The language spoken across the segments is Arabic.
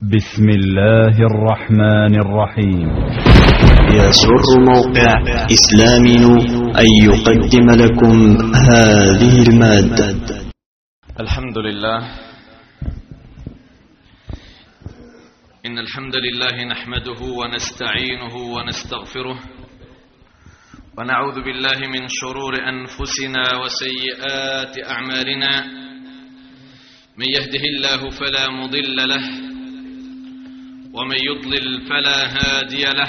بسم الله الرحمن الرحيم. يسر موقع إسلامنا أن يقدم لكم هذه المادة. الحمد لله. إن الحمد لله نحمده ونستعينه ونستغفره ونعوذ بالله من شرور أنفسنا وسيئات أعمالنا. من يهده الله فلا مضل له ومن يضلل فلا هادي له،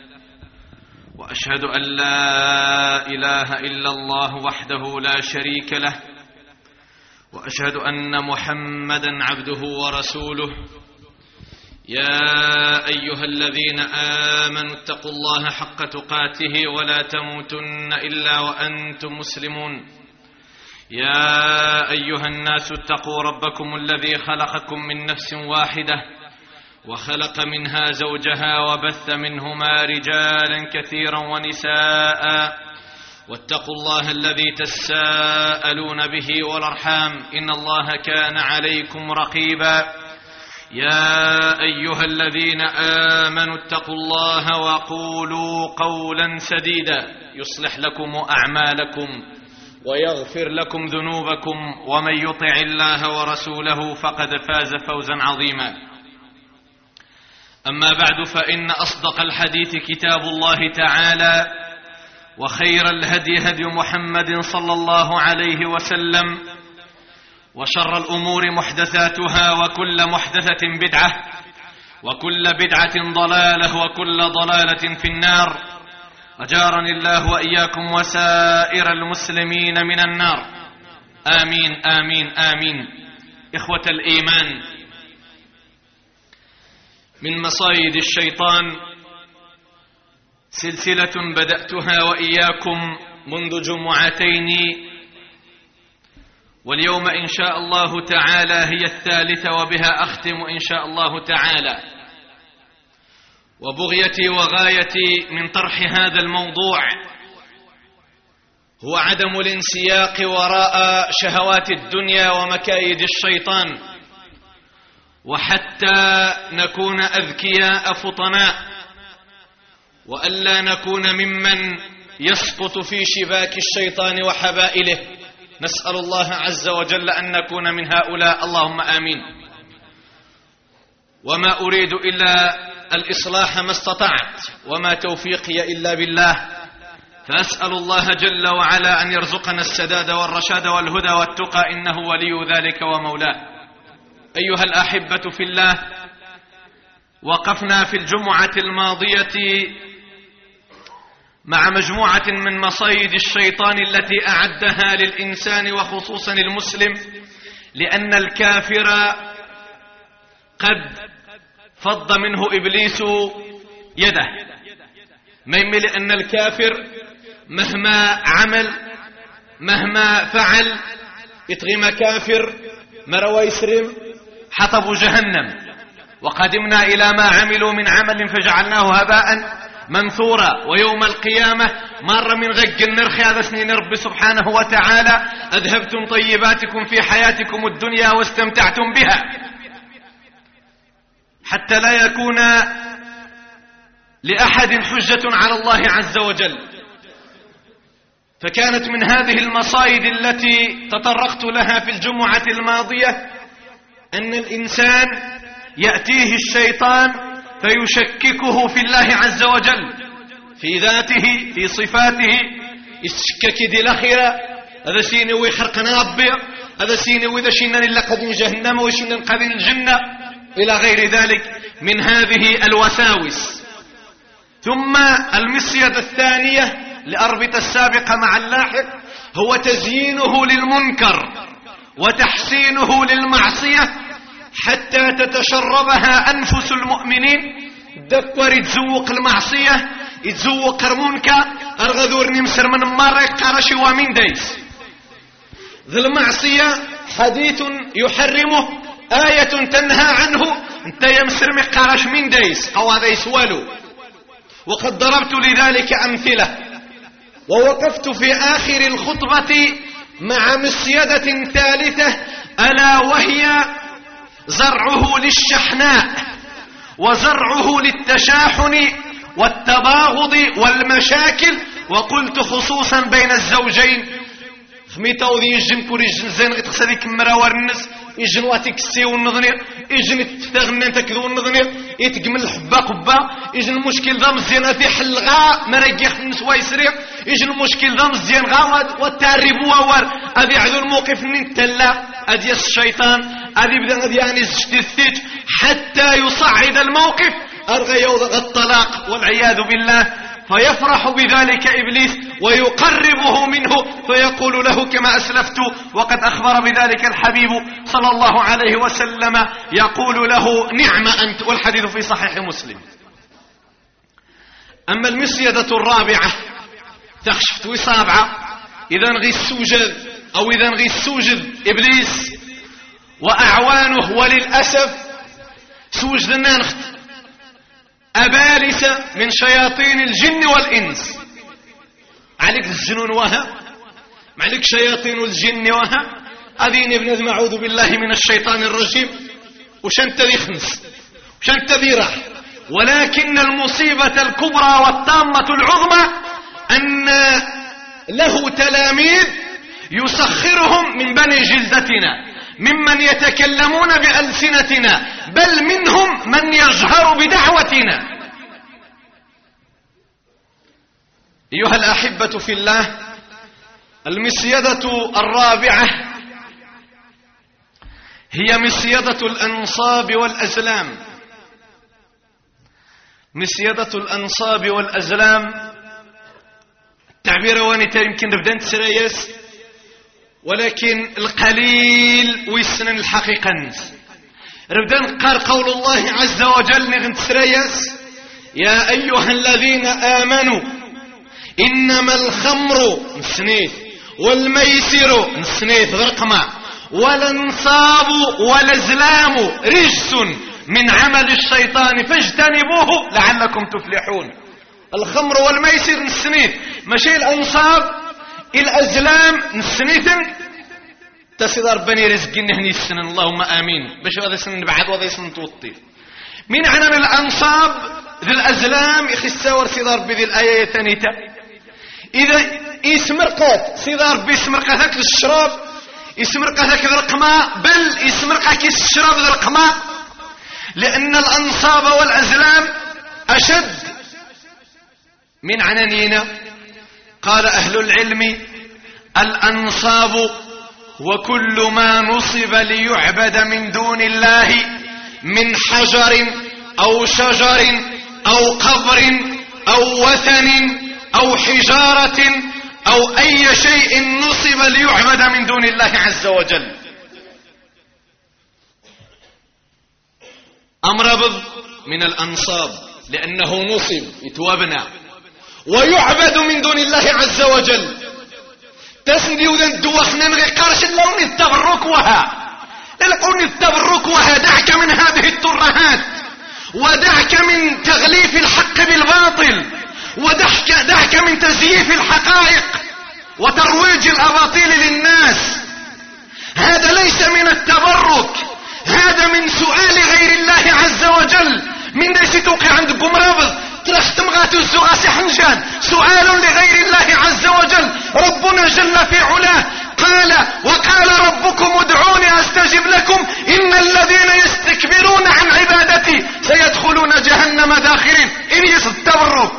وأشهد أن لا إله إلا الله وحده لا شريك له، وأشهد أن محمدا عبده ورسوله. يا أيها الذين آمنوا اتقوا الله حق تقاته ولا تموتن إلا وأنتم مسلمون. يا أيها الناس اتقوا ربكم الذي خلقكم من نفس واحدة وخلق منها زوجها وبث منهما رجالا كثيرا ونساء، واتقوا الله الذي تساءلون به والأرحام إن الله كان عليكم رقيبا. يا أيها الذين آمنوا اتقوا الله وقولوا قولا سديدا يصلح لكم أعمالكم ويغفر لكم ذنوبكم، ومن يطع الله ورسوله فقد فاز فوزا عظيما. أما بعد، فإن أصدق الحديث كتاب الله تعالى، وخير الهدي هدي محمد صلى الله عليه وسلم، وشر الأمور محدثاتها، وكل محدثة بدعة، وكل بدعة ضلالة، وكل ضلالة في النار. أجارني الله وإياكم وسائر المسلمين من النار، آمين آمين آمين. إخوة الإيمان، من مصايد الشيطان سلسلة بدأتها وإياكم منذ جمعتين، واليوم إن شاء الله تعالى هي الثالثة، وبها أختم إن شاء الله تعالى. وبغيتي وغايتي من طرح هذا الموضوع هو عدم الانسياق وراء شهوات الدنيا ومكايد الشيطان، وحتى نكون أذكياء فطناء، وألا نكون ممن يسقط في شباك الشيطان وحبائله. نسأل الله عز وجل أن نكون من هؤلاء، اللهم آمين. وما أريد إلا الإصلاح ما استطعت، وما توفيقي إلا بالله، فأسأل الله جل وعلا أن يرزقنا السداد والرشاد والهدى والتقى، إنه ولي ذلك ومولاه. أيها الأحبة في الله، وقفنا في الجمعة الماضية مع مجموعة من مصايد الشيطان التي أعدها للإنسان وخصوصا المسلم، لأن الكافر قد فض منه إبليس يده. ما يمل أن الكافر مهما عمل مهما فعل يتغيم كافر مروا يسرم حطب جهنم. وقدمنا إلى ما عملوا من عمل فجعلناه هباء منثورا، ويوم القيامة مر من غق النرخ هذا سنين رب سبحانه وتعالى: أذهبتم طيباتكم في حياتكم الدنيا واستمتعتم بها، حتى لا يكون لأحد حجة على الله عز وجل. فكانت من هذه المصايد التي تطرقت لها في الجمعة الماضية أن الإنسان يأتيه الشيطان فيشككه في الله عز وجل، في ذاته، في صفاته. يشكك دي الأخيرة، هذا سيني ويخرقنا ربي، هذا سيني وإذا شينا لقدين جهنم وشينا لقدين الجنة، إلى غير ذلك من هذه الوساوس. ثم المصيدة الثانية لأربط السابق مع اللاحق هو تزيينه للمنكر وتحسينه للمعصية حتى تتشربها أنفس المؤمنين. دكور يتزوق المعصية، يتزوق المنكر، أرغذور نمسر من مرة قرش ومن ديس. ذي المعصية حديث يحرمه، آية تنهى عنه، انت يمسر مقارش من ديس أو هذا يسوالو. وقد ضربت لذلك أمثلة، ووقفت في آخر الخطبة مع مصيدة ثالثة، ألا وهي زرعه للشحناء وزرعه للتشاحن والتباغض والمشاكل، وقلت خصوصا بين الزوجين. خميتا وذي يجن كوري يجن زين غيتخسى ديك مرا ورنس يجن واتيك السي والنظنير يجن يتفتغن انت كذو النظنير يتقمل الحبا قبا يجن المشكل ذا مزيان في حلغا مرقي خنس ويسريع يجن المشكل ذا مزيان غا والتعربوا وار هذه عدو الموقف من تلا هذه الشيطان هذه بدا يعني الثيت حتى يصعد الموقف أرغى يوضع الطلاق والعياذ بالله، فيفرح بذلك إبليس ويقربه منه فيقول له كما أسلفت وقد أخبر بذلك الحبيب صلى الله عليه وسلم يقول له نعم أنت، والحديث في صحيح مسلم. أما المسيدة الرابعة تخشفت وصابعة إذا نغي السوجد أو إذا نغي السوجد إبليس وأعوانه، وللأسف سوجد النانخت أبالسة من شياطين الجن والإنس. عليك الجنون وها عليك شياطين الجن وها أذين ابن أعوذ بالله من الشيطان الرجيم وشنت ذي خنس وشنت ذي راح. ولكن المصيبة الكبرى والطامة العظمى أن له تلاميذ يسخرهم من بني جلدتنا ممن يتكلمون بألسنتنا، بل منهم من يجهر بدعوتنا. أيها الأحبة في الله، المسيدة الرابعة هي مسيدة الأنصاب والأزلام. مسيدة الأنصاب والأزلام التعبير واني يمكن نبدأ نتسريس، ولكن القليل ويسنن الحقيقة نبدأ نقار قول الله عز وجل نغنتسريس يا أيها الذين آمنوا إنما الخمر نسنيث والميسر نسنيث غرقما والانصاب والازلام رجس من عمل الشيطان فاجتنبوه لعلكم تفلحون. الخمر والميسر نسنيث ماشي الانصاب الازلام نسنيثن تسيدار بني رزق نهني السنن اللهم امين باش هذا سن بعد وهذا سن توطي من عنان الانصاب ذي الازلام يخسور سيدار بذي الايه ثانيته اذا يسمرقات سيدار بيسمرقاتك للشراب يسمرقاتك الرقماء بل يسمرقك الشراب الرقماء، لان الانصاب والازلام اشد من عنانينا. قال أهل العلم الأنصاب وكل ما نصب ليعبد من دون الله من حجر أو شجر أو قبر أو وثن أو حجارة أو أي شيء نصب ليعبد من دون الله عز وجل. أمربض من الأنصاب لأنه نصب يتوابنا ويعبد من دون الله عز وجل. تسندي وذن دوخنا نغي قارش اللون التبرك وها القون التبرك وها. دعك من هذه الترهات ودعك من تغليف الحق بالباطل ودعك من تزييف الحقائق وترويج الأباطيل للناس. هذا ليس من التبرك، هذا من سؤال غير الله عز وجل. من ليس توقع عندكم رابط ترختم غاتو الزغاسي حنجان سؤال لغير الله عز وجل. ربنا جل في علاه قال وقال ربكم ادعوني استجب لكم ان الذين يستكبرون عن عبادتي سيدخلون جهنم داخرين. إن التبرك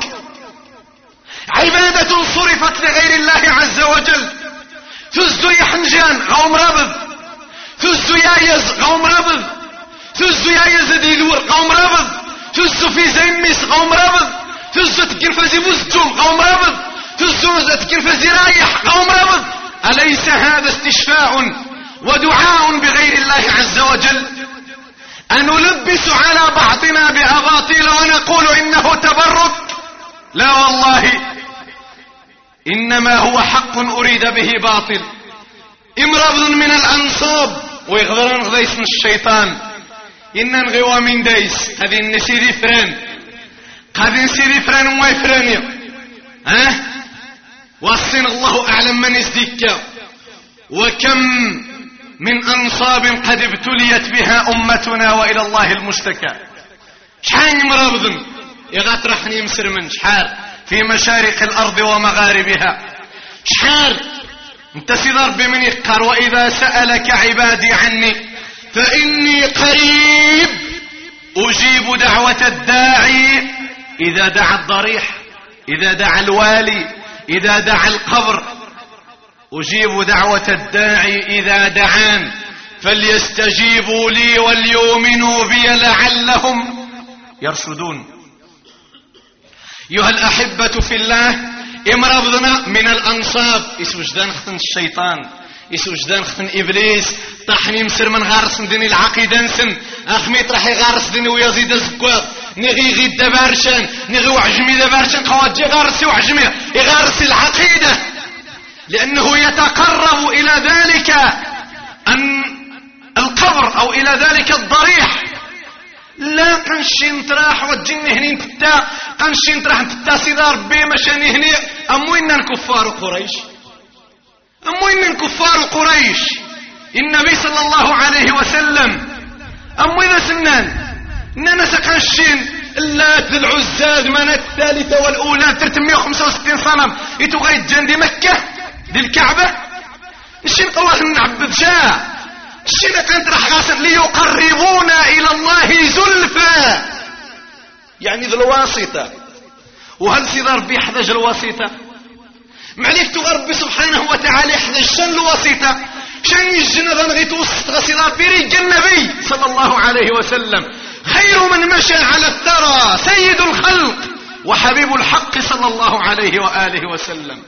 عبادة صرفت لغير الله عز وجل. ثزو يحنجان غوم رابض ثزو يايز غوم رابض ثزو يايز ديلور غوم رابض ثزو في زيميس غوم رابض ثزو تكرفزي بوزجوم غوم رابض ثزو تكرفزي رايح غوم رابض. أليس هذا استشفاء ودعاء بغير الله عز وجل؟ أن نلبس على بعضنا بأباطيل ونقول إنه تبرك؟ لا والله، إنما هو حق أريد به باطل. امرض من الأنصاب ويغذرن غذيس الشيطان إنن غوا من ديس هذه النسيدي فران قادين سيدي فران وما يفراني وصين الله أعلم من يزديك. وكم من أنصاب قد ابتليت بها أمتنا وإلى الله المشتكى. شحال مرابضن يغطرحني مسر من شحال في مشارق الأرض ومغاربها. شحال انت سيد ربي من يقر وإذا سألك عبادي عني فإني قريب أجيب دعوة الداعي إذا دعا الضريح، إذا دعا الوالي، إذا دعا القبر. أجيب دعوة الداعي إذا دعان فليستجيبوا لي وليؤمنوا بي لعلهم يرشدون. أيها الأحبة في الله، امرضنا من الأنصاب يسوجدان ختن الشيطان، يسوجدان ختن إبليس. طاحني مسر من غارس ديني العقيدة نسن أخميت راح يغارس ديني ويزيد الزكوات نغي غي دبارشان نغي وعجمي دبارشان خواتي غارسي وعجمي يغارس العقيدة، لأنه يتقرب إلى ذلك أن القبر أو إلى ذلك الضريح. لا قنشين تراح وجيني هني تتا قنشين تراح تتا سيدا ربي مشاني هني أموين كفار قريش، أموين كفار قريش. النبي صلى الله عليه وسلم أموين سنان إننا سقنشين اللات ذي العزاز منات الثالثة والأولى 365 صنم يتغيد جندي مكة دي الكعبة. الشين الله نعبد جاء الشين كانت راح غاسر ليقربونا إلى الله زلفى، يعني ذي الواسطة. وهل سيد ربي يحتاج الواسطة؟ معليك ربي سبحانه وتعالى يحتاج شن الواسطة؟ شن الجنة غنغي توسط غسيد ربي ريج النبي صلى الله عليه وسلم خير من مشى على الثرى سيد الخلق وحبيب الحق صلى الله عليه وآله وسلم.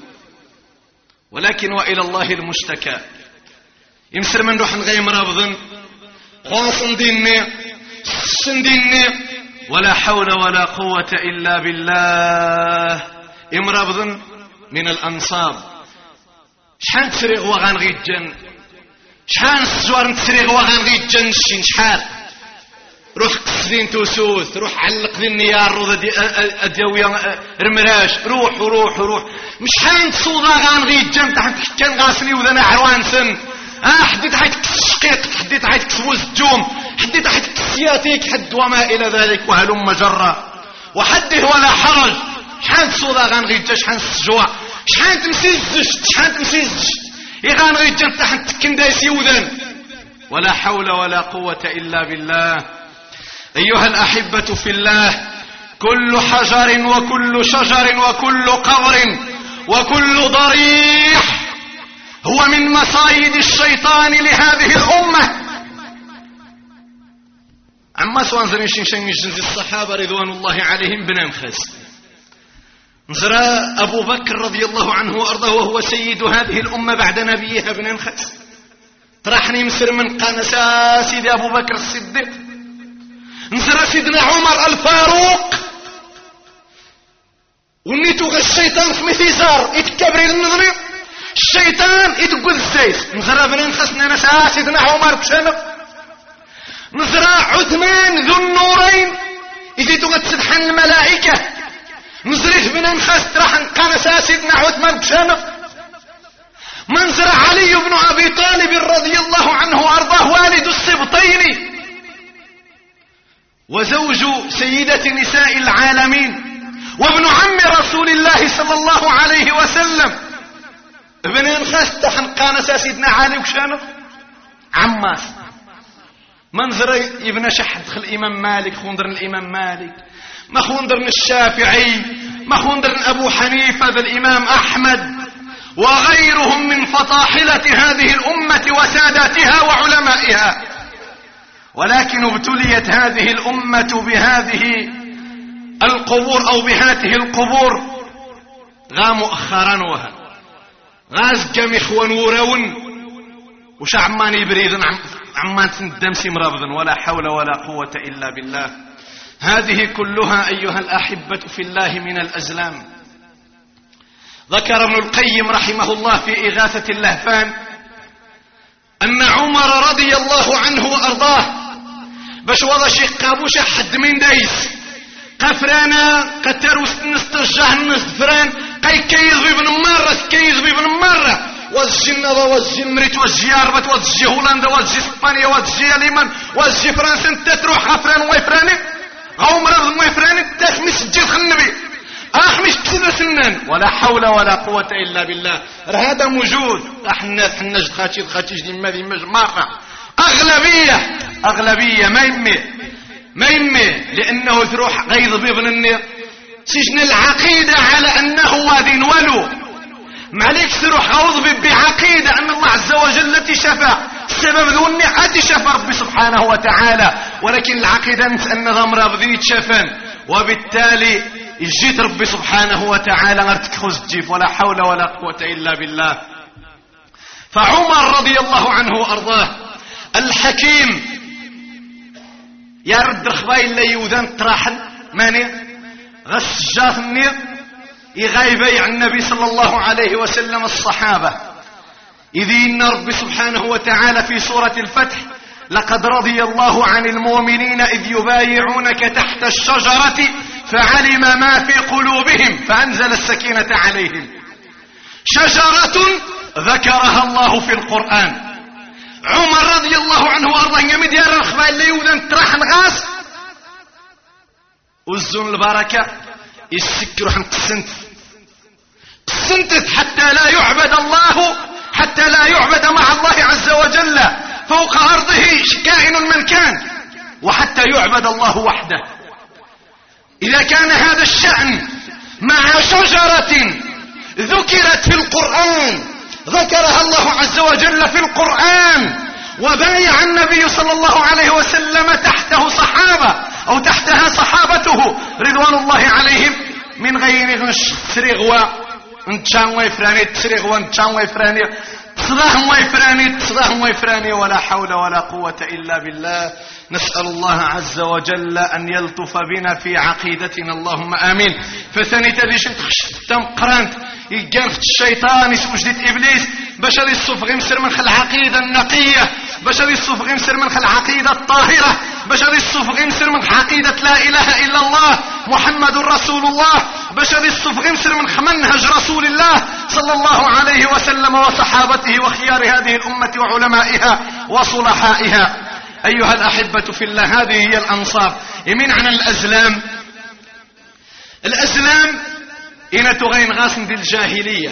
ولكن وإلى الله المشتكى. يمسر من روح غير مرابضن خاصن ديني سن ديني ولا حول ولا قوة إلا بالله. امرابضن من الأنصاب. شحال تسريغ وغان غيجن، شحال الزوار تسريغ وغان غيجن شحال. روح قصدين توسوس، روح علق ذي النيار روضة أدوية رمراش، روح وروح وروح. مش حين تصوضا غان غيجن تحت كان غاسلي وذنا عروان سن. حديت حيت كشقيق، حديت حيت كسوز الجوم، حديت حيت كسياتيك حد وما إلى ذلك وهلم جرا. وحده ولا حرج. شحال تصوضا غان غيجن، شحال السجوع، شحال تمسيزش، شحال تمسيزش يغان غيجن تحت كندايسي وذن. ولا حول ولا قوة إلا بالله. أيها الأحبة في الله، كل حجر وكل شجر وكل قبر وكل ضريح هو من مصايد الشيطان لهذه الأمة. عما سوان زريشين شن جنز الصحابة رضوان الله عليهم بننخس نزرى أبو بكر رضي الله عنه وأرضاه وهو سيد هذه الأمة بعد نبيها بننخس. طرحني مسر من قنسا سيدي أبو بكر الصديق، نزرى سيدنا عمر الفاروق، ونيتو الشيطان في مثيزار يتكبري النظري الشيطان يتقول الزيت. نزرى بننخسنا نسا سيدنا عمر بشنق، نزرى عثمان ذو النورين يزيدو تسبحان الملائكة. نزريت بننخس راح نقنسا سيدنا عثمان بشنق. منزر علي بن أبي طالب رضي الله عنه وأرضاه والد السبطين وزوج سيدة نساء العالمين وابن عم رسول الله صلى الله عليه وسلم. ابن انخاس تحنقان سيدنا علي وشانه عماس. منظر ابن شحد خل الإمام مالك، خوندر الإمام مالك، ما خوندر الشافعي، ما خوندر أبو حنيفة ذا الإمام أحمد وغيرهم من فطاحلة هذه الأمة وساداتها وعلمائها. ولكن ابتليت هذه الأمة بهذه القبور أو بهاته القبور غا مؤخرا وها غاز كم إخوان وراون وش عمان يبريدن عمان تندمسي مرابضن. ولا حول ولا قوة إلا بالله. هذه كلها أيها الأحبة في الله من الأزلام. ذكر ابن القيم رحمه الله في إغاثة اللهفان أن عمر رضي الله عنه وأرضاه باش وضع شقابوش حد من دايس قفرانا قتر نسترجع نستفران قاي كيزبي بن مرة كيزبي بن مرة وزجي النظر وزجي المريت وزجي أربط وزجي هولندا وزجي إسبانيا وزجي اليمن وزجي فرنسا انت تروح قفران ويفراني عمر شفا ولا حول ولا قوة إلا بالله. هذا موجود. الناس حناج خاتيج ديما مرة أغلبية ما يمي لأنه تروح غيظ بيبن النير سجن العقيدة على أنه وادين ولو معليك تروح غوض بعقيدة أن الله عز وجل التي شفى السبب ذو النعات شفى ربي سبحانه وتعالى، ولكن العقيدة أن غمرة بذي تشفن، وبالتالي جيت ربي سبحانه وتعالى ارتكخز الجيف ولا حول ولا قوة إلا بالله. فعمر رضي الله عنه وأرضاه الحكيم يرد خبايل لي يوذن تراحل ماني غس جاث النير يغايبي عن النبي صلى الله عليه وسلم الصحابة، إذ إن ربي سبحانه وتعالى في سورة الفتح لقد رضي الله عن المؤمنين إذ يبايعونك تحت الشجرة فعلم ما في قلوبهم فأنزل السكينة عليهم. شجرة ذكرها الله في القرآن. عمر رضي الله عنه وارضاه يمد يرى الخبائل اللي يوذن تراح نغاس وزون البركة يسكروا حن قسنتت حتى لا يعبد مع الله عز وجل فوق أرضه كائن من كان، وحتى يعبد الله وحده. إذا كان هذا الشأن مع شجرة ذكرت في القرآن ذكرها الله عز وجل في القرآن وبايع النبي صلى الله عليه وسلم تحته صحابة أو تحتها صحابته رضوان الله عليهم من غير تسريغوا انتشان ويفراني تسريغوا انتشان ويفراني تصداهم ويفراني ولا حول ولا قوة إلا بالله. نسأل الله عز وجل أن يلطف بنا في عقيدتنا اللهم آمين. فثاني تديش تم قرانت يجان خت الشيطان يسوجدت إبليس باش غادي الصفغ يمسر من خل العقيدة النقية، باش غادي الصفغ يمسر من خل العقيدة الطاهرة، باش غادي الصفغ يمسر من عقيدة لا إله إلا الله محمد رسول الله، باش غادي الصفغ يمسر من منهج رسول الله صلى الله عليه وسلم وصحابته وخيار هذه الأمة وعلمائها وصلحائها. أيها الأحبة في الله، هذه هي الأنصار. يمين عن الأزلام إن تغين غاسن دي الجاهلية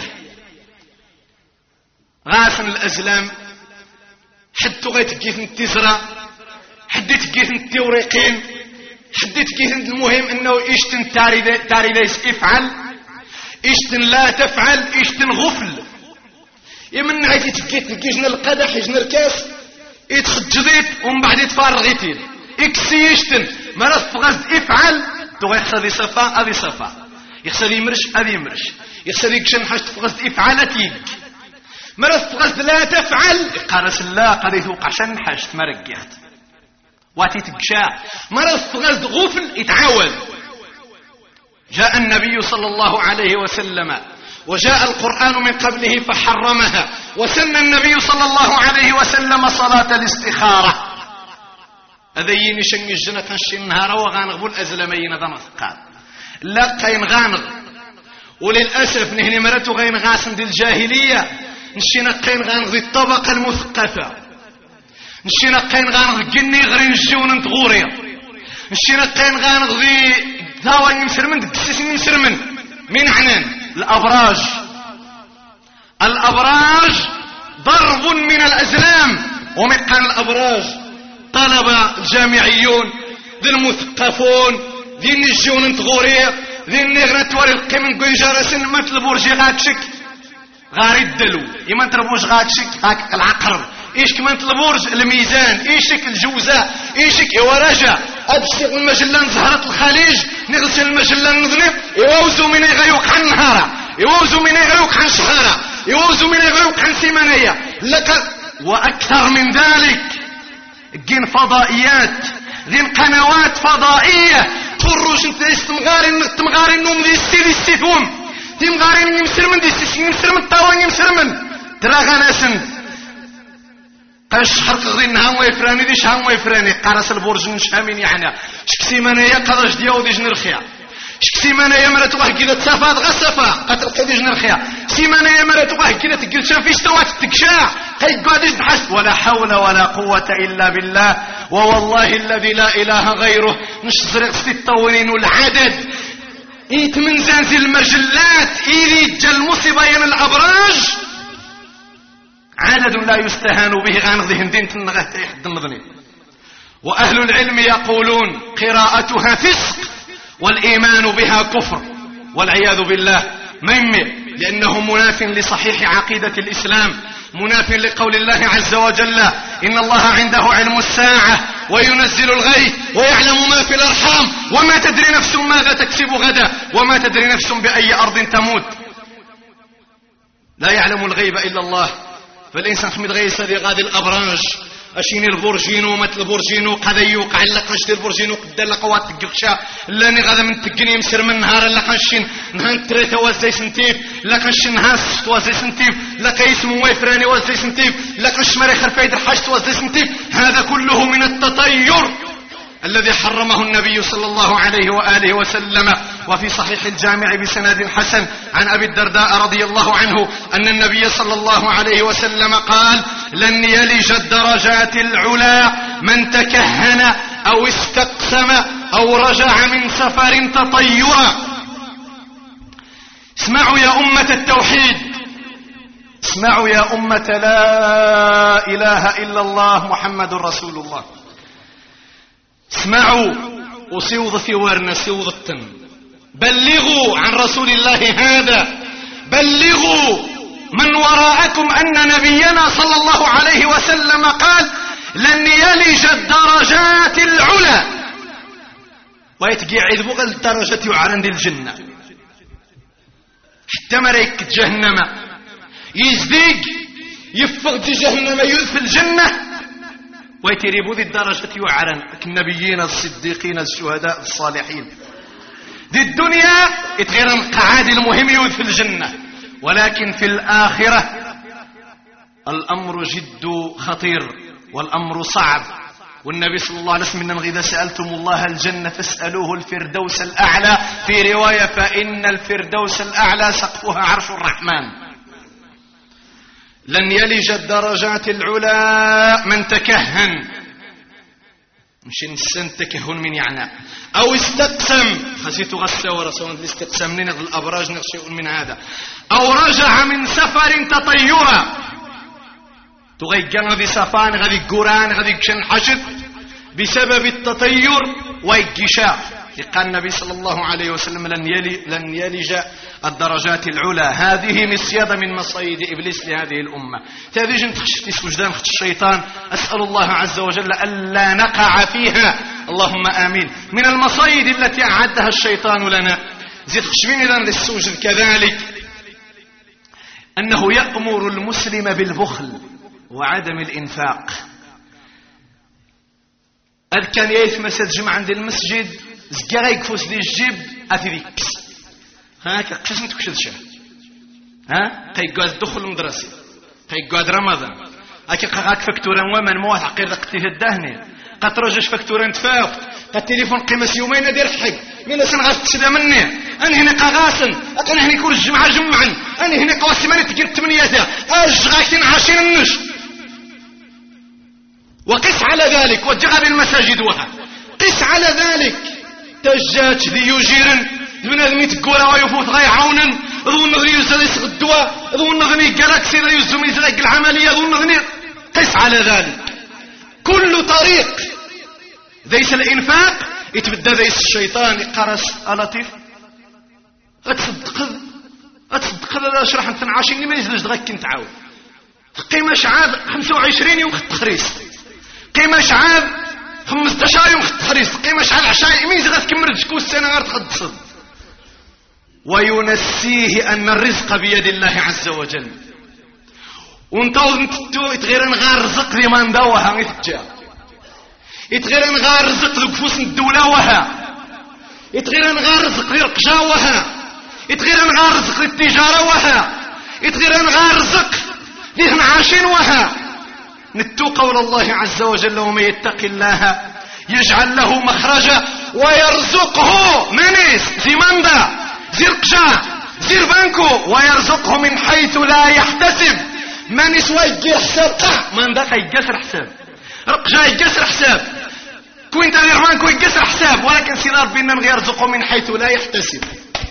غاسن الأزلام حد تغيت كيف التزرع حديت كيف التوريقين حديت كيف المهم انه اشتن تاريديس افعل اشتن لا تفعل اشتن غفل يمن عايتي تكيجن القدح يجن الكاس يتخجديت ومن بعد يتفارغيتين اكسي يشتن مرات فغزد افعل تغي يخسر صفا هذه صفا يخسر يمرش هذه يمرش يخسر يكشن حاجة فغزد افعالتيك مرات فغزد لا تفعل قارس الله قد يتوقع شن حاجة مرقيات واتي تقشا مرات فغزد غفل يتعاول. جاء النبي صلى الله عليه وسلم وجاء القرآن من قبله فحرمها، وسن النبي صلى الله عليه وسلم صلاة الاستخارة. هذين شن الجنة تنشي النهار وغانغبو الأزلمين ذا مثقال لا قين غانغ. وللأسف نهني مرتو غين غاسن دي الجاهلية نشينا قين غانغ ذي الطبقة المثقفة، نشينا قين غانغ جني غرين الجون نتغوريا، نشينا قين غانغ ذي ثاوى يمسرمن دكسيس يمسرمن من عنان الأبراج ضرب من الأزلام. ومن كان الأبراج طلبة الجامعيون ذي المثقفون ذي النجون نتغوريا ذي النغرة توري القيمن قوي جارسن ما تلبورجي غاتشك غاري الدلو يما تلبوش غاتشك غاك العقرب ايش كمان تلبورج الميزان ايشك الجوزاء ايشك ورجا ادشتغل المجلة زهرة الخليج نغسل المجلة نظنف يوزو من يغيوك عن نهارة يوزو من يغيوك عن شهارة يوزو من يغيوك عن سيمانية لك واكثر من ذلك. جين فضائيات ذين قنوات فضائية تفرج انت تمغاري النوم ذي السيد السيثون تمغاري يمسرمن ذي يمسرمن الطاوان يمسرمن ترى غناسن قاش حرق غدي نهام ويفراني دي شهام ويفراني قارس البرج نشامين يعني شكسي منايا قداش دياو دي جنرخيا شكسي منايا مرات واحد كذا تصافات غصفا قتل دي جنرخيا سي منايا مرات واحد كذا تقل شافيش توات تكشا هاي قادش تحس ولا حول ولا قوة إلا بالله. ووالله الذي لا إله غيره نشزرق ستطورين العدد يتمنزان زي المجلات إذا جا المصيبة ين الأبراج عدد لا يستهان به غانغذهن دين تنغه يحد النظني. وأهل العلم يقولون قراءتها فسق والإيمان بها كفر والعياذ بالله، لأنه مناف لصحيح عقيدة الإسلام، مناف لقول الله عز وجل إن الله عنده علم الساعة وينزل الغيث ويعلم ما في الأرحام وما تدري نفس ماذا تكسب غدا وما تدري نفس بأي أرض تموت. لا يعلم الغيب إلا الله. فالإنسان حمد غيث هذه غادي الأبراج أشيني البرجينو مثل البرجينو قد يوقع لقاش دير البرجينو قد لقوات تقرشا لاني غادا من تقني مسر من نهار لقاشين نهار تريتا وزي سنتيف لقاش نهار ست وزي سنتيف لقا يسمو ويفراني وزي سنتيف لقاش مري خرفايد حاجت وزي سنتيف. هذا كله من التطير الذي حرمه النبي صلى الله عليه وآله وسلم. وفي صحيح الجامع بسند حسن عن أبي الدرداء رضي الله عنه أن النبي صلى الله عليه وسلم قال لن يلج الدرجات العلا من تكهن أو استقسم أو رجع من سفر تطيرا. اسمعوا يا أمة التوحيد، اسمعوا يا أمة لا إله إلا الله محمد رسول الله. اسمعوا وسيوض في ورنا سيوض التن، بلغوا عن رسول الله هذا، بلغوا من وراءكم أن نبينا صلى الله عليه وسلم قال لن يلج الدرجات العلا ويتقعد بغل الدرجة وعرند الجنة حتى مريك جهنم يزديق يفق جهنم يذف الجنة ويتريبوا ذي الدرجة وعرن النبيين الصديقين الشهداء الصالحين. دي الدنيا يتغير القعاد المهم يذف الجنة، ولكن في الآخرة الأمر جد خطير والأمر صعب. والنبي صلى الله عليه وسلم إذا سألتم الله الجنة فاسألوه الفردوس الأعلى، في رواية فإن الفردوس الأعلى سقفها عرش الرحمن. لن يلج الدرجات العلا من تكهن، مش نسان تكهن من يعني أو استقسم خسيت غسى ورسول الاستقسام نغ الأبراج نغ شيء من هذا، أو رجع من سفر تطيرا تغيقن غذي سفان غذي قران غذي كشن حشد بسبب التطير ويقشاء. قال النبي صلى الله عليه وسلم لن يلج الدرجات العلا. هذه مصيدة من مصايد إبليس لهذه الأمة. تهذيج نتخش في سجدان خش الشيطان، أسأل الله عز وجل ألا نقع فيها، اللهم آمين. من المصايد التي أعدها الشيطان لنا زيد خشبين إذن للسوجد كذلك أنه يأمر المسلم بالبخل وعدم الإنفاق. هذا كان يثمس الجمع عند المسجد زكايك فوس دي الجيب أثريكس هاك قسم تكشد شاه قيقاد دخل المدرسة قيقاد رمضان هاك فاكتورا ومن موات عقيدة قتيه الدهني قد رجش فاكتورا تفاوت قد تليفون قيمة يومين دير حق من سنغاس تسدى مني أنا هنا قاغاسن أنا هنا كل الجمعة جمعا أنا هنا قواسي ماني تقير 8 أجغاكين عاشين النش. وقس على ذلك وجغب المساجد وها قس على ذلك تجات ذي يجيرن من أذمي تقولا ويفوت غي عونا ذو النظري يسلس الدواء ذو النظري جالاكسي ذي يزوم يزلق العملية ذو النظري. قس على ذلك كل طريق ذيس الإنفاق يتبدأ ذيس الشيطان يقرس ألطيف أتصدق لا أشرح أنت 20 ما يزلج دغاك كنت عاود قيمة شعاب 25 يوم خط خريس قيمة شعاب 15 يوم خط خريس قيمة شعاب 10 ميز غتكمل تكون السنة غير تقدصد. وينسيه أن الرزق بيد الله عز وجل. وانتو يتغير نغار رزق ذي ما ندوها يتجا يتغير نغار رزق ذي كفوس الدولة وها يتغير نغار رزق ذي القشا وها يتغير نغار رزق ذي التجارة وها يتغير نغار رزق ذي عاشين وها. نتو قول الله عز وجل ومن يتق الله يجعل له مخرجا ويرزقه منيس زي مندا زي رقشا زي بانكو ويرزقه من حيث لا يحتسب. منيس ويجي حساب مندا يجسر حساب رقشا يجسر حساب كوين تغير بانكو يجسر حساب ولكن سيدار بينا يرزقه من حيث لا يحتسب.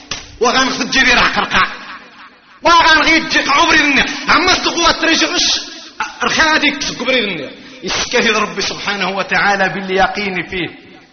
وغنخد جرير عقرقع وغنغيد جيق عبري النير عما استقوى تريجغش رخادك سكبري النير يسكث ربي سبحانه وتعالى باليقين فيه.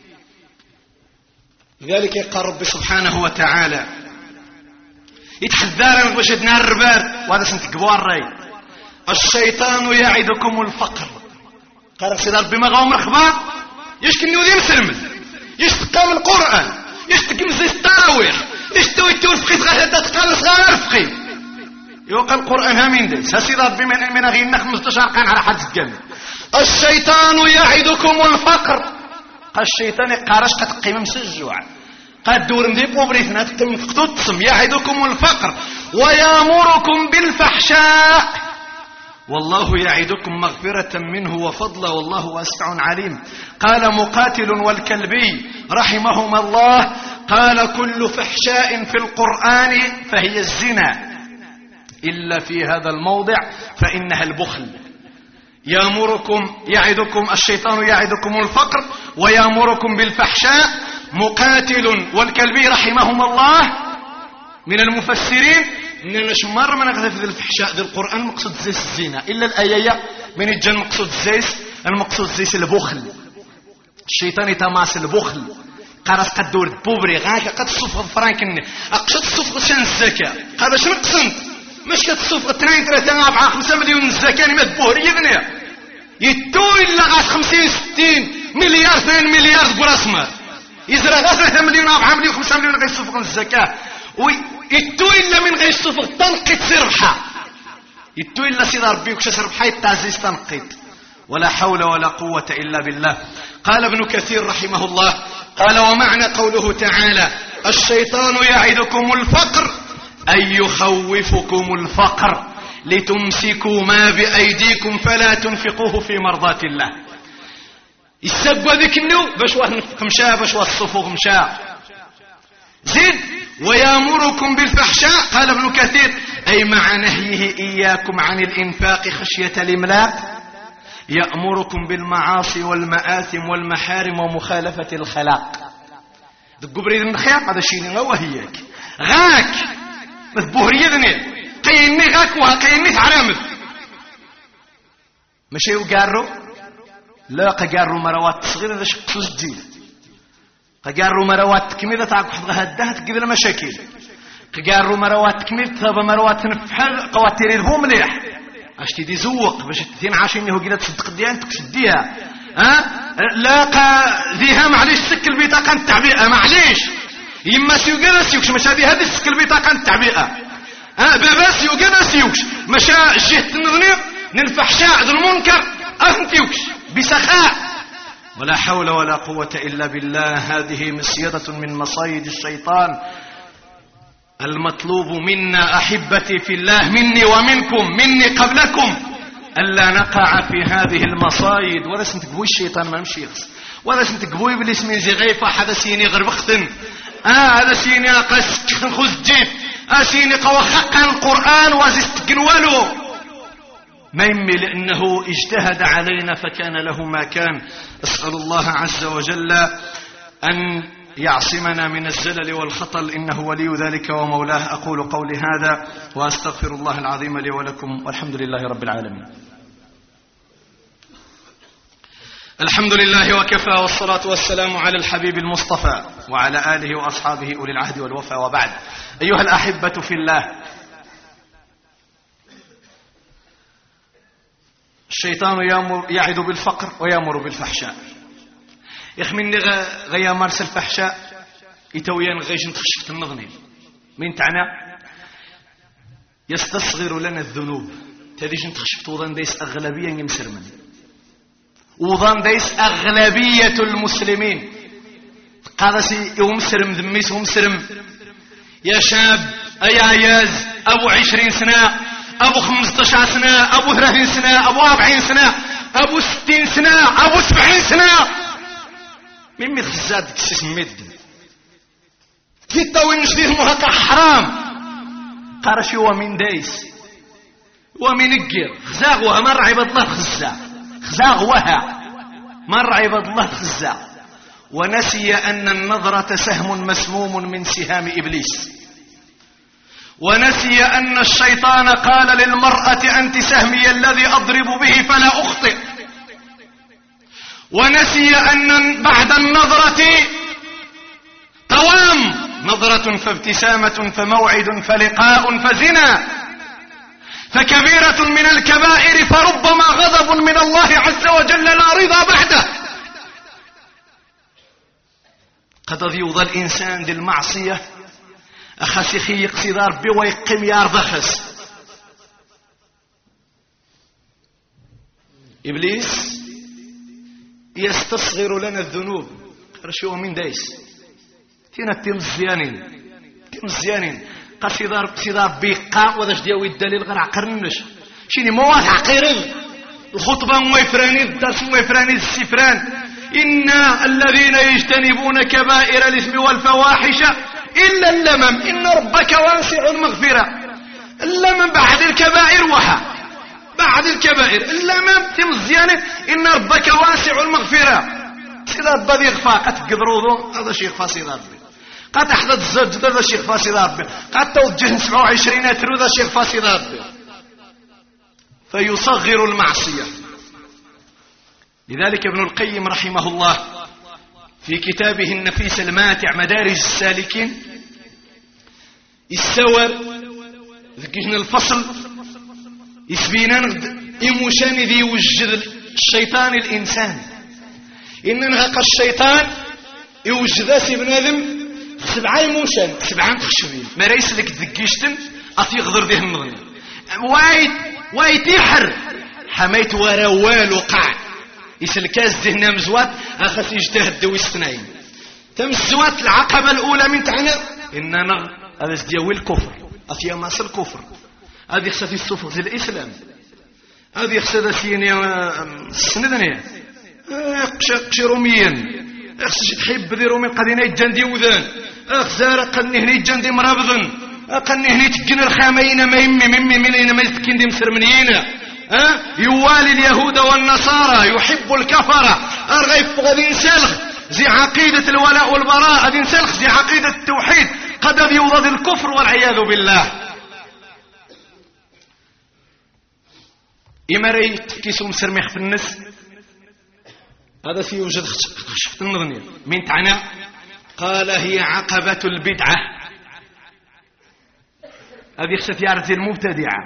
لذلك يقال ربي سبحانه وتعالى يتحذرنا باش يدنا الربار وهذا سنتقبوا الرأي. الشيطان يعدكم الفقر قال سيد ربي ما غاوم رخبان يشكني وذي مسلم يشتقام القرآن يشتقم زي التراويح يشتوي التوفقيت غاية تقال صغار رفقي يوقع القرآن همين ديس سيد ربي من أغينا 15 قان على حد الجنة. الشيطان يعدكم الفقر قال الشيطان قارش قد قيمة مسجوع قد دور مدي بوبريثنا تقتم يعدكم الفقر ويامركم بالفحشاء والله يعدكم مغفرة منه وفضلا والله واسع عليم. قال مقاتل والكلبي رحمهما الله قال كل فحشاء في القرآن فهي الزنا إلا في هذا الموضع فإنها البخل. يعدكم الشيطان يعدكم الفقر ويامركم بالفحشاء. مقاتل والكلبي رحمهما الله من المفسرين إننا شمار من أخذ في الفحشاء ذي القرآن مقصود زيس الزنا إلا الآية من الجن مقصود زيس المقصود زيس البخل. الشيطان يتماس البخل قارس قد دور بوبري غاك قد الصفغ فرانكني أقصد الصفغ شان الزكاة هذا شنو قسمت مش كتصفغ 2 3 4 5 مليون الزكاة ما بوهري يبني يتو إلا غاس 50 60 مليار 2 مليار براس مال يزرع غاس 3 مليون 4 مليون 5 مليون غير الصفغ الزكاة يتو إلا من غير الصفغ تنقيت سربحة يتو إلا سيد ربي وكش سربحة يتعزيز تنقيت. ولا حول ولا قوة إلا بالله. قال ابن كثير رحمه الله قال ومعنى قوله تعالى الشيطان يعدكم الفقر أي يخوفكم الفقر لتمسكوا ما بأيديكم فلا تنفقوه في مرضات الله. السبب ذيك النو باش واحد نفق مشاء باش واحد الصفوغ مشاء زيد ويامركم بالفحشاء. قال ابن كثير أي مع نهيه إياكم عن الإنفاق خشية الإملاق يأمركم بالمعاصي والمآثم والمحارم ومخالفة الخلاق. دقبري ذن خياق هذا شيء وهيك غاك مثبوهرية ذنين قيني غاك وقيني تعرامد ماشي وقارو لا قارو مروات صغيرة ذا شقصوص جيل قارو مروات كميدة تعقب حضغها الدهت قبل مشاكل قارو مروات كميدة ثابة مروات نفحل قواتيري ذهو مليح اش تدي زوق باش تدين عاشين هو كده تصدق ديان تكسديها لاقى ذيها معليش سك البطاقه التعبئه معليش يما سيوغنا سيوكش مش هذه السك البطاقه التعبئه بابا سيوغنا سيوكش مشى جهه النظنير ننفحشاء ذو المنكر انتيوكش بسخاء. ولا حول ولا قوه الا بالله. هذه مسيده من مصايد الشيطان. المطلوب منا أحبتي في الله مني ومنكم مني قبلكم ألا نقع في هذه المصايد. ولا سنتقبوي الشيطان ما مشيخس ولا سنتقبوي بالاسم زي غيفة هذا سيني غربختن هذا سيني قس خذ جيب سيني قوخق القرآن وزستقن ولو ما يمي لأنه اجتهد علينا فكان له ما كان. أسأل الله عز وجل أن يعصمنا من الزلل والخطل إنه ولي ذلك ومولاه. أقول قولي هذا وأستغفر الله العظيم لي ولكم والحمد لله رب العالمين. الحمد لله وكفى والصلاة والسلام على الحبيب المصطفى وعلى آله وأصحابه أولي العهد والوفا وبعد. أيها الأحبة في الله الشيطان يعد بالفقر ويأمر بالفحشاء. يخمني غيا مارس الفحشاء يتويان غيش نتخشفت النظنين من تعنى يستصغر لنا الذنوب تديش نتخشفت وظن ديس أغلبية يمسرمن وظن ديس أغلبية المسلمين قادسي يومسرم ذميس ومسرم يا شاب أي عياز أبو 20 سنة أبو 15 سنة أبو 30 سنة أبو 40 سنة أبو 60 سنة أبو 70 سنة مين خزادك سميد كيتا وين نشديه هكا حرام قارش هو من دايس ومن الجير خزاغوها مر عباد الله خزاغوها مر عباد الله خزاغ ونسي أن النظرة سهم مسموم من سهام إبليس ونسي أن الشيطان قال للمرأة أنت سهمي الذي أضرب به فلا أخطئ، ونسي أن بعد النظرة قوام، نظرة فابتسامة فموعد فلقاء فزنا، فكبيرة من الكبائر فربما غضب من الله عز وجل لا رضا بعده. قد يوضى الإنسان دي المعصية أخس يخيق سيدار ربي ويقيم يارض أخس. إبليس يستصغر لنا الذنوب، رشوه من دايس تينا تمزيانين قال سيدار بيقا وذاش دياوي الدليل غير عقرنش شيني مواد عقيرين الخطبة مويفراني الدرس مويفراني السفران. إن الذين يجتنبون كبائر الإثم والفواحش إلا اللمم إن ربك واسع المغفرة. اللمم بعد الكبائر بعد الكبائر اللمم تمزيانه إن ربك واسع المغفرة. سيدار بدي يغفى قد قدروا هذا شيء يغفى سيدار قد أحدث الزوج هذا شيء يغفى سيدار قد توجه 27 ترو هذا شيء يغفى سيدار فيصغر المعصية. لذلك ابن القيم رحمه الله في كتابه النفيس الماتع مدارج السالكين السور ذكينا الفصل يسبينا إموشان ذي يوجد الشيطان الإنسان إن نهق الشيطان يوجد ابن آدم 7 إموشان 7 خشبين ما ريس لك ذكيشتن أتيغضر ذي النظر وايد يحر حميت وروال وقع يسلكاز ذهنا مزوات أخذ يجتهد دوي السنين تم الزوات العقبة الأولى من تعنى إننا هذا سديوي الكفر أثيا ماس الكفر هذه يخسد الصفر زي الإسلام هذه يخسد سيني السندنية قشي روميا أخسد تحب ذي رومي قدينا يجندي وذان أخزار قدني هني يجندي مرابضن قدني هني تكين الخامين ما يمي ملينا ما يتكين دي مسرمنيين يوالي اليهود والنصارى يحب الكفرة أرغيف غادي نسلخ زي عقيدة الولاء والبراء غادي نسلخ زي عقيدة التوحيد قد يوضد الكفر والعياذ بالله. إما ريت كيسو مسرميخ في النس هذا سيوجد خشفت النظنية من تعنى قال هي عقبة البدعة هذه خشفيارة المبتدعة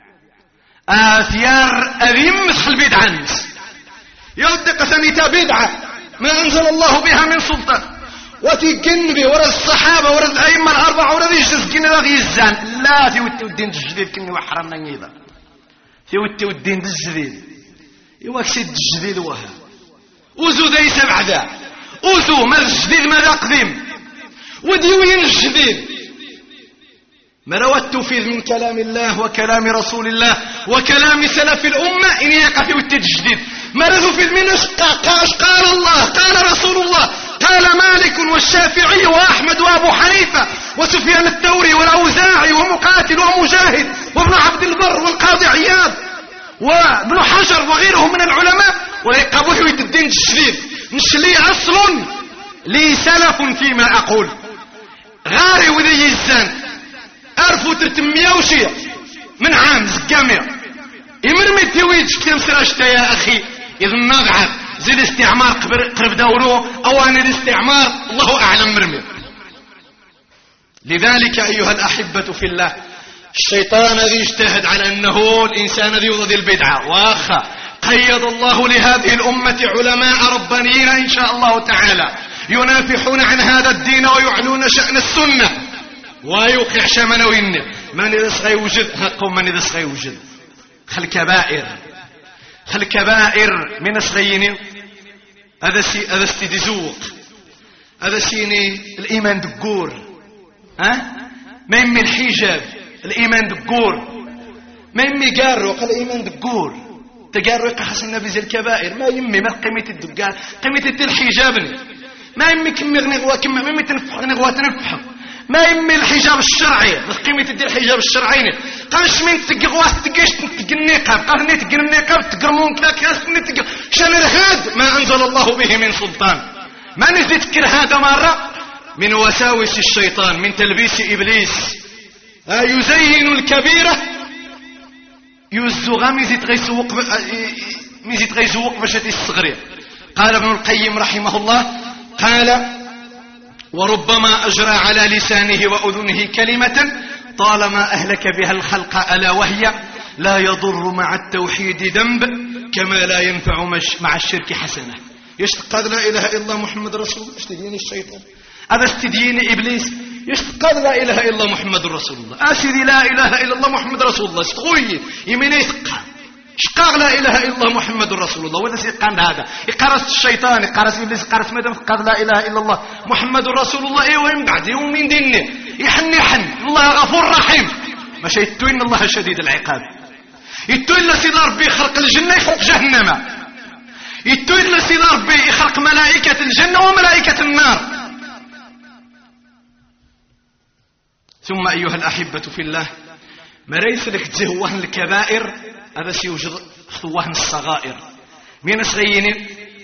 آثيار أذيم البدعة النس يودي قسميتا بدعة ما أنزل الله بها من سلطان وتجنبي ورا الصحابة ورا الأئمة الأربعة ورا ذي جزقين ذي الزان لا ثيوتي والدين الجديد كني وحرمنا نيضا ثيوتي والدين الجديد يوكسد الجديد وها وزو ذي 7 ذا وزو ما الجديد ماذا قديم وديوين الجديد ما روت تفيد من كلام الله وكلام رسول الله وكلام سلف الأمة إن يقف التجديد ما تفيد من قال الله قال رسول الله قال مالك والشافعي وأحمد وأبو حنيفة وسفيان الثوري والأوزاعي ومقاتل ومجاهد وابن عبد البر والقاضي عياض وابن حجر وغيرهم من العلماء ويقبوا الدين الجديد مش لي أصل لي سلف فيما أقول غاري وذي الزان 1300 من عام زكامير يمرمي تيويج كتير سرشتا يا أخي إذ نغعب زي الاستعمار قرب دوره أوان الاستعمار الله أعلم مرمي. لذلك أيها الأحبة في الله الشيطان ذي اجتهد على أنه الإنسان ذي وضد البدعة وآخر قيد الله لهذه الأمة علماء ربانيين إن شاء الله تعالى ينافحون عن هذا الدين ويعلون شأن السنة ويوقع شمنوين من يدسغي وجد هقوم من يدسغي وجد خل كبائر من اسغيين هذا استدزوق هذا سيني الإيمان دقور ما يمي الحجاب الإيمان دقور ما يمي قارق الإيمان دقور تقارق حسن النبي زي الكبائر ما يمي ما قيمة الدقار قيمة الحجابني ما يمي كم يغنغوا كم ما يمي تنفح تنفح ما يمي الحجاب الشرعي قيمة الحجاب الشرعي قالش من تقغواس تقيش تقى النقاب قال ني تقى النقاب تقرمون كذا كاس ني تقى شان هذا ما أنزل الله به من سلطان ما نزيد تذكر هذا مرة من وساوس الشيطان من تلبيس إبليس يزين الكبيرة يزغى ميزيت غيسوق باش الصغير. قال ابن القيم رحمه الله قال وربما أجرى على لسانه وأذنه كلمة طالما أهلك بها الخلق ألا وهي لا يضر مع التوحيد ذنب كما لا ينفع مع الشرك حسنة. يشتقد لا إله إلا الله محمد رسول الله اشتدين الشيطان هذا استدين إبليس يشتقد لا إله إلا الله محمد رسول الله أسيدي لا إله إلا الله محمد رسول الله استغوي يمين يتقى شقاق لا إله إلا الله محمد رسول الله ولا سيقان هذا يقرس الشيطان يقرس إبليس يقرس مدام قال لا إله إلا الله محمد رسول الله إيه وين بعد يوم من دينه يحن الله غفور رحيم ماشي يتوين الله شديد العقاب يتوين لسيد ربي يخلق الجنة يخلق جهنم يتوين لسيد ربي يخلق ملائكة الجنة وملائكة النار. ثم أيها الأحبة في الله ما ليس لك تزهوهن الكبائر هذا سيوجد خوهن الصغائر. مين صغيرين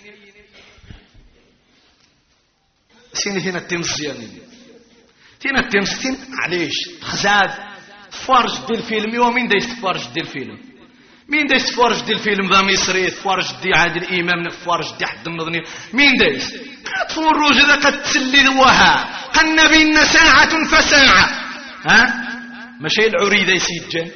سين هنا التمزيانين تينا التمزيانين عليش خزاد تفارج ديال الفيلم ومين دا يتفارج ديال الفيلم مين دا يتفارج ديال الفيلم ذا مصري يتفارج دي عادل الإمام يتفارج دي حد النظني مين دا تفرج ذا قد تسلي ذوها قلنا بينا ساعة فساعة ها ماشي العري ذا يسجن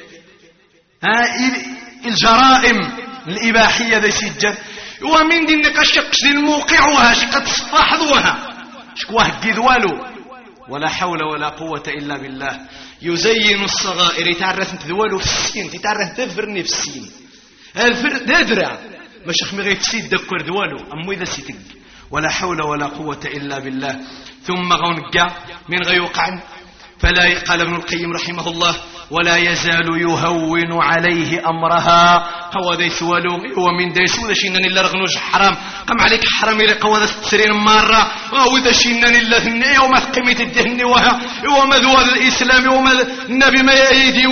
الجرائم الإباحية ذا يسجن ومين دي نقشق دي الموقعها شقد تصفحضوها شكواه قذوالو ولا حول ولا قوة إلا بالله. يزين الصغائر يتعرف تذوالو في السين يتعرف تفرني في السين دادرع مش خمي غير تسيد دكور ذوالو أمو إذا سيتق ولا حول ولا قوة إلا بالله. ثم غنقع من غيوقع فلا قال ابن القيم رحمه الله ولا يزال يهون عليه أمرها هو ذي سوالو ومن ذي سوال شينان إلا رغنوش حرام قم عليك حرام إلي قوة تسرين مرة وإذا شينان إلا ثنية وما قيمة الدهن وما ذوال الإسلام وما النبي ما يأيدي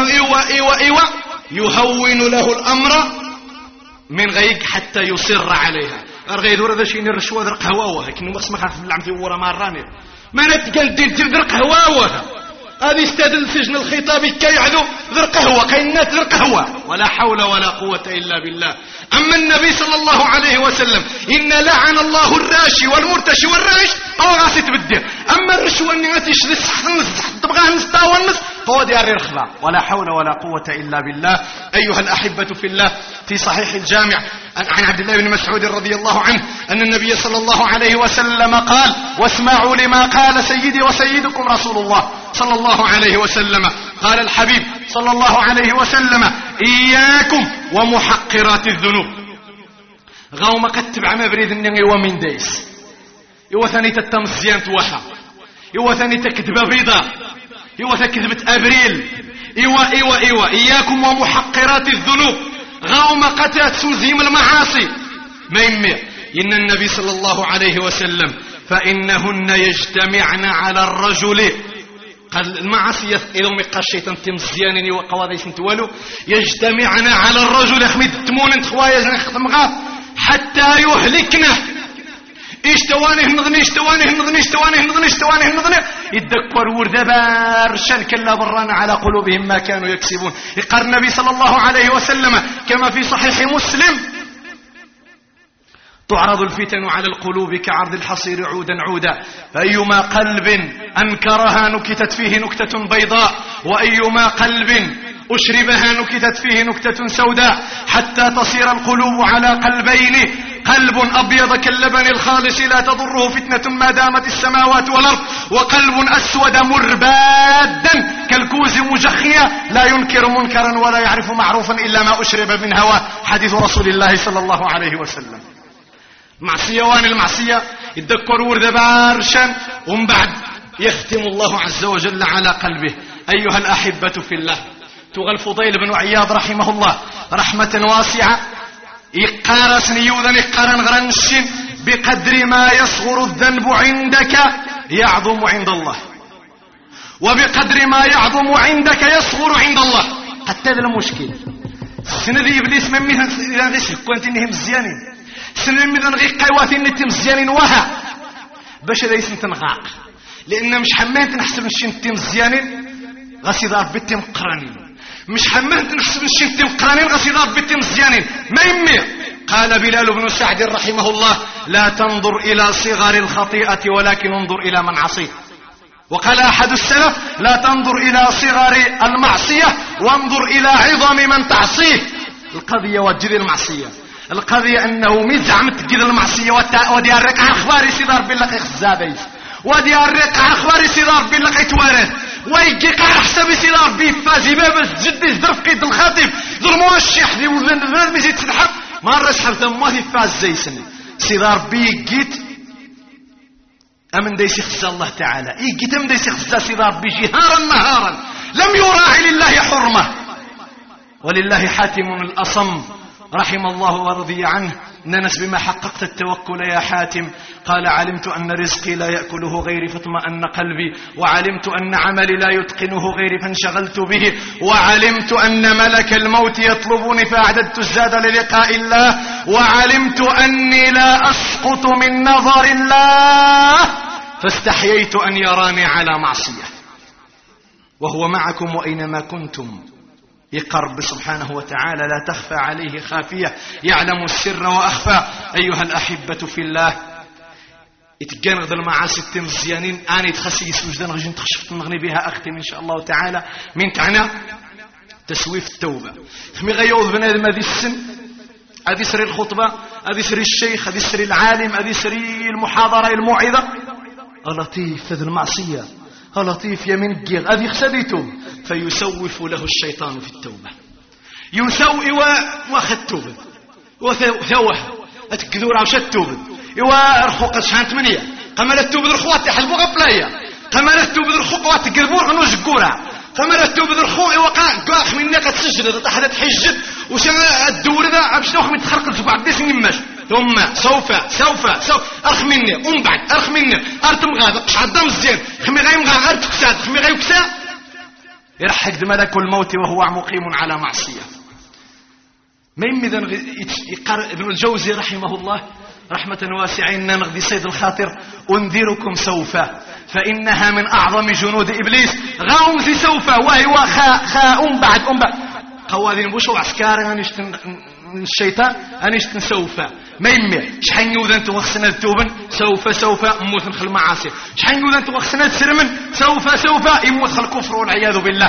يهون له الأمر من غيق حتى يصر عليها أرغيد ورد شين الرشوة ذرق هواوها كنو مقسم خاف اللعم في ورا مراني ما نتقل دير ذرق هواوها هذه استدل سجن الخطاب كي يعذو ذر قهوة كي الناس ذر قهوة ولا حول ولا قوة إلا بالله. أما النبي صلى الله عليه وسلم إن لعن الله الراشي والمرتشي والراش أو غاسي تبدي أما الرشوة الناس تبغى نستاونس هو ديار رخبة ولا حول ولا قوة إلا بالله. أيها الأحبة في الله في صحيح الجامع عن عبد الله بن مسعود رضي الله عنه أن النبي صلى الله عليه وسلم قال واسمعوا لما قال سيدي وسيدكم رسول الله صلى الله عليه وسلم قال الحبيب صلى الله عليه وسلم إياكم ومحقرات الذنوب غاوما كتب عما بريد النغي ومن ديس يوثني تتمزيان توحى يوثني تكذب بيضا يوثني كذبة أبريل إياكم ومحقرات الذنوب غاوما قتلت سوزيم المعاصي ما يمي إن النبي صلى الله عليه وسلم فإنهن يجتمعن على الرجل قال المعصية إذا مقا الشيطان تمزيانني وقواضي سنتوالو يجتمعن على الرجل أحمد تمون انت خوايا نخدمغا حتى يهلكنا اشتوانه نظني يدكور ورد بارشان كلا بران على قلوبهم ما كانوا يكسبون. يقال النبي صلى الله عليه وسلم كما في صحيح مسلم تعرض الفتن على القلوب كعرض الحصير عودا فأيما قلب أنكرها نكتت فيه نكتة بيضاء وأيما قلب أشربها نكتت فيه نكتة سوداء حتى تصير القلوب على قلبين قلب أبيض كاللبن الخالص لا تضره فتنة ما دامت السماوات والأرض وقلب أسود مربادا كالكوز مجخيا لا ينكر منكرا ولا يعرف معروفا إلا ما أشرب من هواه حديث رسول الله صلى الله عليه وسلم. معصية وان المعصية يتذكر ورد بارشان ومن بعد يختم الله عز وجل على قلبه. أيها الأحبة في الله تغى الفضيل بن عياض رحمه الله رحمة واسعة إقارس نيوذا إقارن غرنشين بقدر ما يصغر الذنب عندك يعظم عند الله وبقدر ما يعظم عندك يصغر عند الله. حتى هذا المشكل سنذي إبليس من مهن إذا ذي كنت إنهم مزيانين سنذي مهن غير قيوات إنهم مزيانين وها باش هذا يسن تنغاق لأن مش حمان تنحسب نشين مزيانين غسيد ربي تمقرانين مش حمانت نحسب الشيء تمقرانين غسيد ربي تمزيانين ما يمي. قال بلال بن سعد رحمه الله لا تنظر إلى صغر الخطيئة ولكن انظر إلى من عصيه. وقال أحد السلف لا تنظر إلى صغر المعصية وانظر إلى عظم من تعصيه. القضية وجد المعصية، القضية أنه مزعم تجد المعصية ودي الرقع أخباري سيدار بالله خزابيس ودي الرقع أخباري سيدار بالله يتوارث ويجي قاع حسابي سيدار بيفازي بابس جدي زدرف قيد الخطيب ذو الموشح ذي وذن مزيد تتحب مرة سحب ثم ما يفاز زي سنة سيدار بيجيت أمن ديسي خزا الله تعالى يجيت أمن ديسي خزا سيدار بجهارا نهارا لم يراعي لله حرمة. ولله حاتم الأصم رحم الله ورضي عنه ننس بما حققت التوكل يا حاتم. قال علمت أن رزقي لا يأكله غيري فاطمأن قلبي وعلمت أن عملي لا يتقنه غيري فانشغلت به وعلمت أن ملك الموت يطلبني فأعددت الزاد للقاء الله وعلمت أني لا أسقط من نظر الله فاستحييت أن يراني على معصية وهو معكم وأينما كنتم يقرب سبحانه وتعالى لا تخفى عليه خافية يعلم السر وأخفى. أيها الأحبة في الله يتجنغ المعاصي التمزيانين أنا تخسي سوجدان غجن تخشفت نغني بها أختم إن شاء الله تعالى من تعنى تسويف التوبة. خمي غيوض بنادم هذه السن هذه سري الخطبة هذه سري الشيخ هذه سري العالم هذه سري المحاضرة الموعظة لطيف هذه المعصية لطيف يا من الجيغ هذه خسديته فيسوف له الشيطان في التوبة يسوي واخد توبة وثوح اتكذور عوش التوبة ورخوق شحان 8 قمال التوبة الخوات يحلبوا غفلايا قمال التوبة الخوات تقربوا عنو جقورا قمال التوبة الخوات وقاخ منك تسجد تحدث حجد وشنا الدور ذا عبشنوخ من تخرق الجبع بديس نماش ثم سوف أرخ مني بعد أرخ مني أرتم غاضب مش عدام الزين خمي غايم غا أرتك ساد خمي غايم كسا يرحق ملك الموت وهو مقيم على معصية. ما يمذن يقرأ ابن الجوزي رحمه الله رحمة واسعين نغذي سيد الخاطر أنذركم سوف فإنها من أعظم جنود إبليس غاوم زي سوف وهي خاء بعد قوادين بوشو عسكاري الشيطان أنشتن سوف ما يمي شحين يوذا انتو وخسنا التوبن سوف موت نخل معاصي شحين يوذا انتو وخسنا السرمن سوف يموت خل الكفر والعياذ بالله.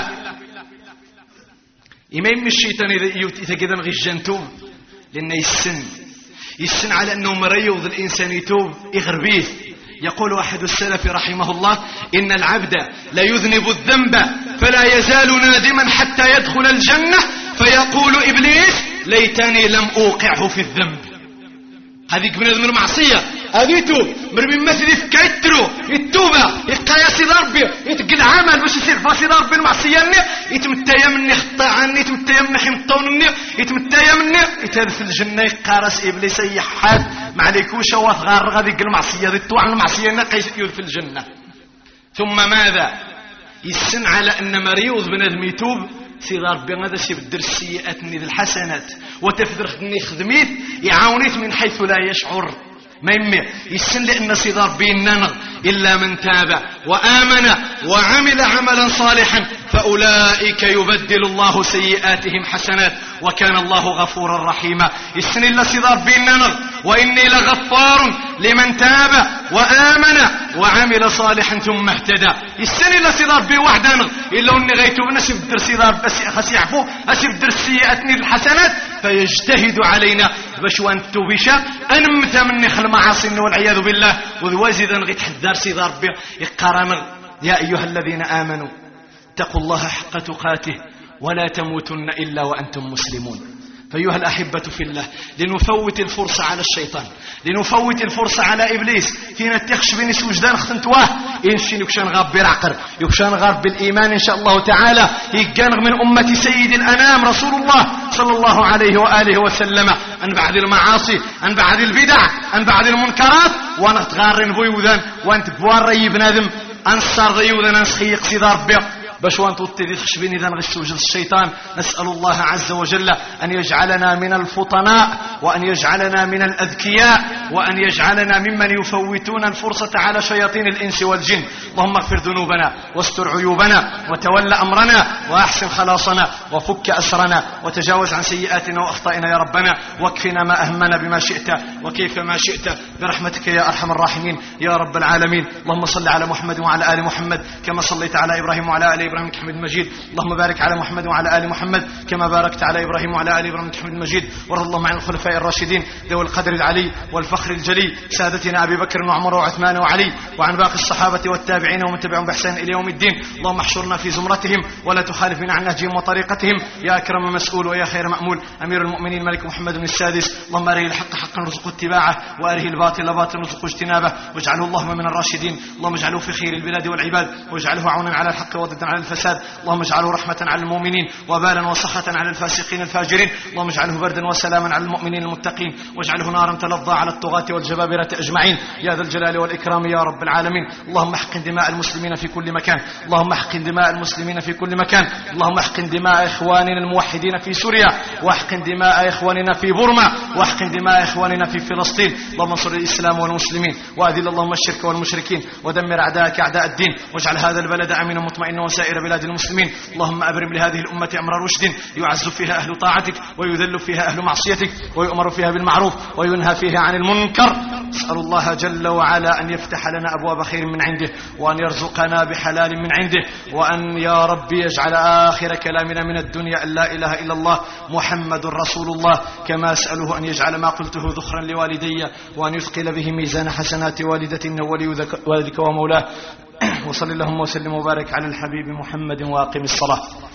ما يمي الشيطان إذا كذا نغي الجنتوب لأنه يسن على أنه مريض الإنسان يتوب يغربيه. يقول أحد السلف رحمه الله إن العبد لا يذنب الذنب فلا يزال نادما حتى يدخل الجنة فيقول إبليس ليتني لم أوقعه في الذنب. هذيك من المعصية هذيتو مرمي مثل يفكيترو التوبة يقايا سيد ربي يتقل عمل باش يصير فاسد ربي المعصية يتمتايا مني خطا عني يتمتايا مني حمطونني يتمتايا مني يتهدف الجنة يقارس إبليس يحاد ما عليكوش وثغار غاديك المعصية ذي التوع المعصية نقيس في الجنة. ثم ماذا يسن على أن مريوض بنادم يتوب سيد ربي هذا سيبدر السيئات ذي الحسنات وتفدر خدني خدميت يعاونيت من حيث لا يشعر. ما يمي يسن لأن سيد ربي الننغ إلا من تاب وآمن وعمل عملا صالحا فأولئك يبدل الله سيئاتهم حسنات وكان الله غفورا رحيما. يسن إلا سيد ربي الننغ وإني لغفار لمن تاب وآمن وعمل صالحا ثم اهتدى. يسن إلا سيد ربي وحدنا إلا أني غيتوب نسيب در سيد ربي خس يعفو أسيب در سيئاتني الحسنات فيجتهد علينا باش وان توبيشا أنمت مني خل معاصي والعياذ بالله وذوازدا غيتحذر سيد ربي يقارن يا أيها الذين آمنوا اتقوا الله حق تقاته ولا تموتن إلا وأنتم مسلمون. فأيها الأحبة في الله لنفوت الفرصة على الشيطان لنفوت الفرصة على إبليس فينا تخش بني وجدان خنتواه إنشين يكشان غاب برعقر يكشان غاب بالإيمان إن شاء الله تعالى يقانغ من أمة سيد الأنام رسول الله صلى الله عليه وآله وسلم أن بعد المعاصي أن بعد البدع أن بعد المنكرات ونتغارن بيوذان وانت بوان ري بنادم أنصار ضيوذان أنسخيق سيد ربي باش وانتوتي دي تخشبين إذا نغش وجد الشيطان. نسأل الله عز وجل أن يجعلنا من الفطناء، وأن يجعلنا من الأذكياء، وأن يجعلنا ممن يفوتون الفرصة على شياطين الإنس والجن. اللهم اغفر ذنوبنا واستر عيوبنا وتول أمرنا وأحسن خلاصنا وفك أسرنا وتجاوز عن سيئاتنا وأخطائنا يا ربنا، واكفنا ما أهمنا بما شئت وكيف ما شئت برحمتك يا أرحم الراحمين يا رب العالمين. اللهم صل على محمد وعلى آل محمد كما صليت على إبراهيم وعلى آل إبراهيم إنك حميد مجيد. اللهم بارك على محمد وعلى آل محمد كما باركت على إبراهيم وعلى آل إبراهيم إنك حميد مجيد. وارض اللهم عن الخلفاء الراشدين ذوي القدر العلي والفخر الجلي سادتنا أبي بكر وعمر وعثمان وعلي، وعن باقي الصحابة والتابعين ومن تبعهم بإحسان إلى يوم الدين. اللهم احشرنا في زمرتهم ولا تخالفنا عن نهجهم وطريقتهم يا أكرم مسؤول ويا خير مأمول. أمير المؤمنين ملك محمد السادس، اللهم أره الحق حقا وارزقه اتباعه، وأره الباطل باطلا وارزقه اجتنابه، واجعله اللهم من الراشدين. اللهم اجعله في خير البلاد والعباد، واجعله عونا على الحق وضدا على الفساد. اللهم اجعله رحمة على المؤمنين وبالا وصحة على الفاسقين الفاجرين. اللهم اجعله بردا وسلاما على المؤمنين المتقين، واجعله نارا تلظى على الطغاة والجبابرة أجمعين يا ذا الجلال والإكرام يا رب العالمين. اللهم احقن دماء المسلمين في كل مكان، اللهم احقن دماء المسلمين في كل مكان. اللهم احقن دماء إخواننا الموحدين في سوريا، واحقن دماء إخواننا في بورما، واحقن دماء إخواننا في فلسطين. اللهم انصر الإسلام والمسلمين، وأذل اللهم الشرك والمشركين، ودمر أعداءك أعداء الدين، واجعل هذا البلد آمنا مطمئنا وسائر بلاد المسلمين. اللهم أبرم لهذه الأمة أمر رشد يعز فيها أهل طاعتك ويذل فيها أهل معصيتك، ويؤمر فيها بالمعروف وينهى فيها عن المنكر. أسأل الله جل وعلا أن يفتح لنا أبواب خير من عنده، وأن يرزقنا بحلال من عنده، وأن يا رب يجعل آخر كلامنا من الدنيا أن لا إله إلا الله محمد رسول الله. كما أسأله أن يجعل ما قلته ذخرا لوالدي، وأن يثقل به ميزان حسنات والدتي ولي ذلك ومولاه. وصل اللهم وسلم وبارك على الحبيب محمد، وأقم الصلاة.